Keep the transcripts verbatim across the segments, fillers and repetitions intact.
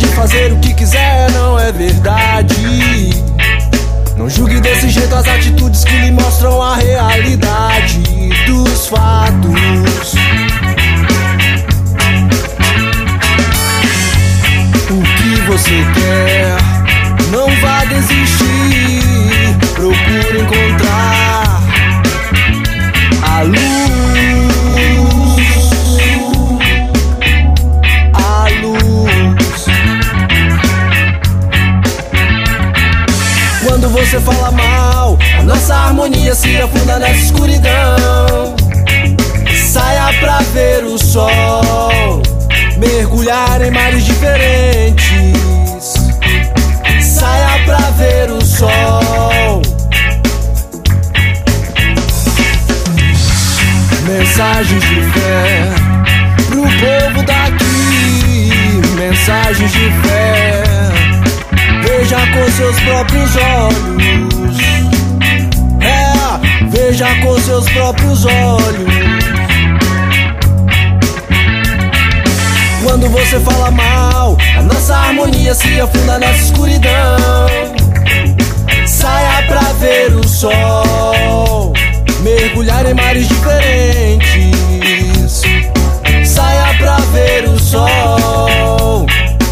pode fazer o que quiser, não é verdade. Não julgue desse jeito as atitudes que lhe mostram a realidade dos fatos. O que você quer, não vá desistir. Procure encontrar a luz. A luz. Quando você fala mal, a nossa harmonia se afunda nessa escuridão. Saia pra ver o sol, mergulhar em mares diferentes. Saia pra ver o sol. Mensagens de fé pro povo daqui. Mensagens de fé. Veja com seus próprios olhos. É, veja com seus próprios olhos. Quando você fala mal, a nossa harmonia se afunda nessa escuridão. Saia pra ver o sol, mergulhar em mares diferentes. Saia pra ver o sol.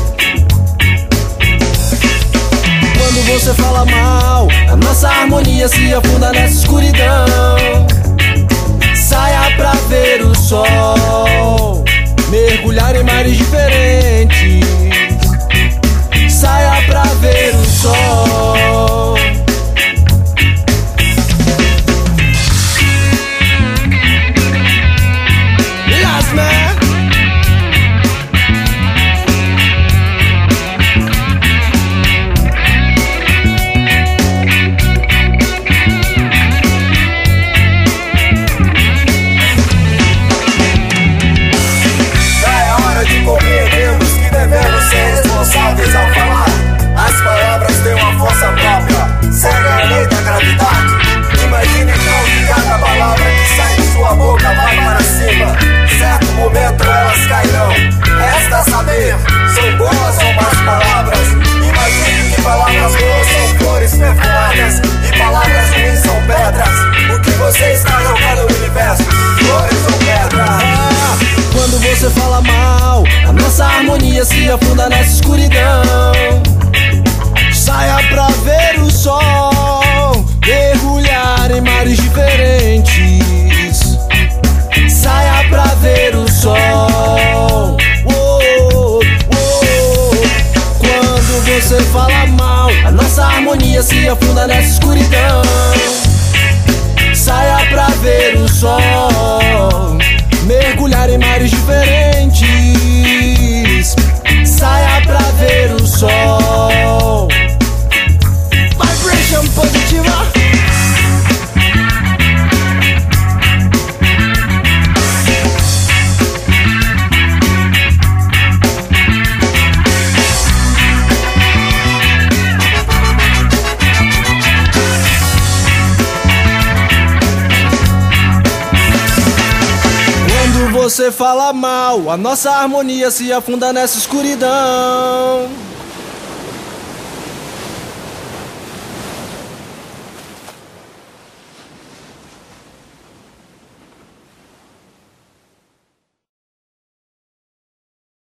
Quando você fala mal, a nossa harmonia se afunda nessa escuridão. Saia pra ver o sol, mergulhar em mares diferentes. Saia pra ver o sol. Yes, man. Compreendemos que devemos ser responsáveis ao falar. As palavras têm uma força própria, segue a lei da gravidade. Imagine então que cada palavra que sai de sua boca vai para cima. Certo momento elas cairão. Resta saber, são boas ou más palavras. Imagine que palavras boas são flores perfumadas e palavras ruins são pedras. O que você está jogando no universo? Flores ou pedras? Quando você fala mal, a nossa harmonia se afunda nessa escuridão. Saia pra ver o sol, mergulhar em mares diferentes. Saia pra ver o sol. Oh, oh, oh. Quando você fala mal, a nossa harmonia se afunda nessa escuridão. Saia pra ver o sol, mergulhar em mares diferentes. Saia pra ver o sol. Vibration positiva. Você fala mal, a nossa harmonia se afunda nessa escuridão.